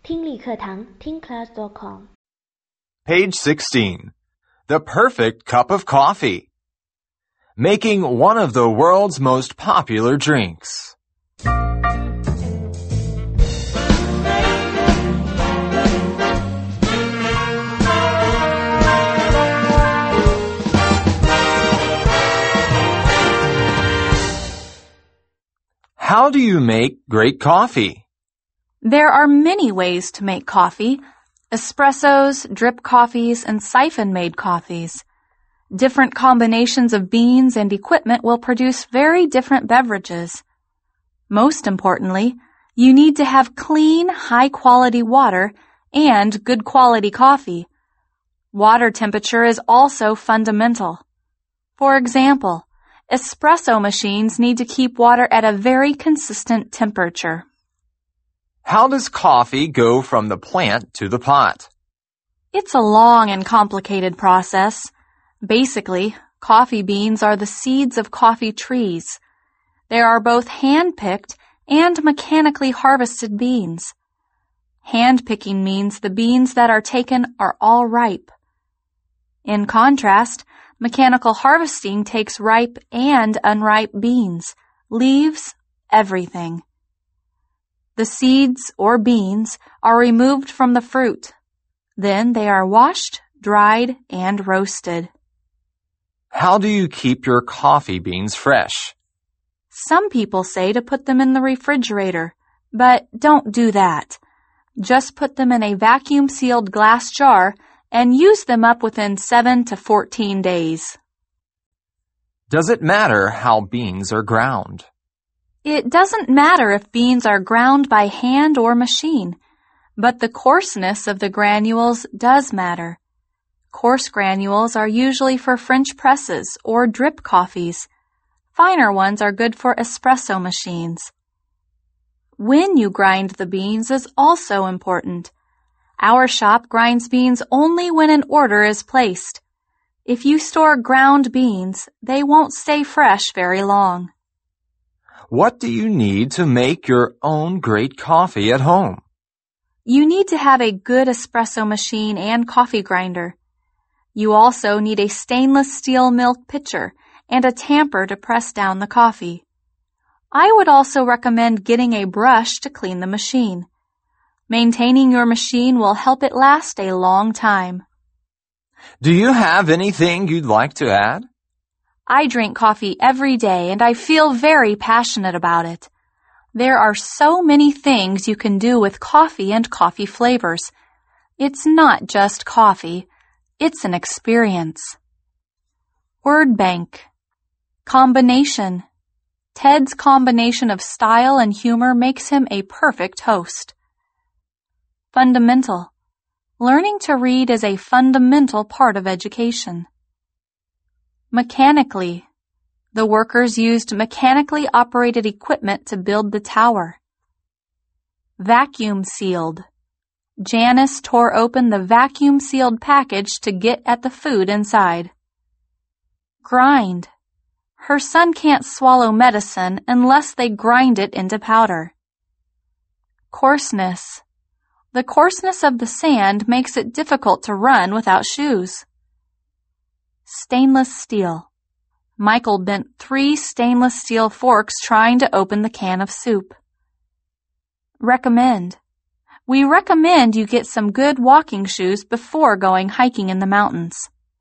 听力课堂听 class.com Page 16. The perfect cup of coffee. Making one of the world's most popular drinks. How do you make great coffee? There are many ways to make coffee: espressos, drip coffees, and siphon-made coffees. Different combinations of beans and equipment will produce very different beverages. Most importantly, you need to have clean, high-quality water and good quality coffee. Water temperature is also fundamental. For example, espresso machines need to keep water at a very consistent temperature. How does coffee go from the plant to the pot? It's a long and complicated process. Basically, coffee beans are the seeds of coffee trees. There are both hand-picked and mechanically harvested beans. Hand-picking means the beans that are taken are all ripe. In contrast, mechanical harvesting takes ripe and unripe beans, leaves, everything. The seeds, or beans, are removed from the fruit. Then they are washed, dried, and roasted. How do you keep your coffee beans fresh? Some people say to put them in the refrigerator, but don't do that. Just put them in a vacuum-sealed glass jar and use them up within 7 to 14 days. Does it matter how beans are ground? It doesn't matter if beans are ground by hand or machine, but the coarseness of the granules does matter. Coarse granules are usually for French presses or drip coffees. Finer ones are good for espresso machines. When you grind the beans is also important. Our shop grinds beans only when an order is placed. If you store ground beans, they won't stay fresh very long. What do you need to make your own great coffee at home? You need to have a good espresso machine and coffee grinder. You also need a stainless steel milk pitcher and a tamper to press down the coffee. I would also recommend getting a brush to clean the machine. Maintaining your machine will help it last a long time. Do you have anything you'd like to add? I drink coffee every day and I feel very passionate about it. There are so many things you can do with coffee and coffee flavors. It's not just coffee. It's an experience. Word bank. Combination. Ted's combination of style and humor makes him a perfect host. Fundamental. Learning to read is a fundamental part of education. Mechanically. The workers used mechanically operated equipment to build the tower. Vacuum sealed. Janice tore open the vacuum-sealed package to get at the food inside. Grind. Her son can't swallow medicine unless they grind it into powder. Coarseness. The coarseness of the sand makes it difficult to run without shoes. Stainless steel. Michael bent 3 stainless steel forks trying to open the can of soup. Recommend. We recommend you get some good walking shoes before going hiking in the mountains.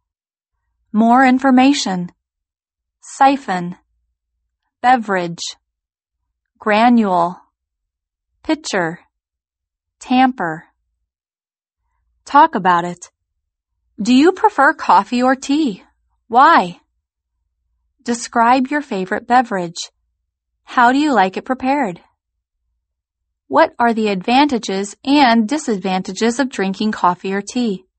More information. Siphon. Beverage. Granule. Pitcher. Tamper. Talk about it. Do you prefer coffee or tea? Why? Describe your favorite beverage. How do you like it prepared? What are the advantages and disadvantages of drinking coffee or tea?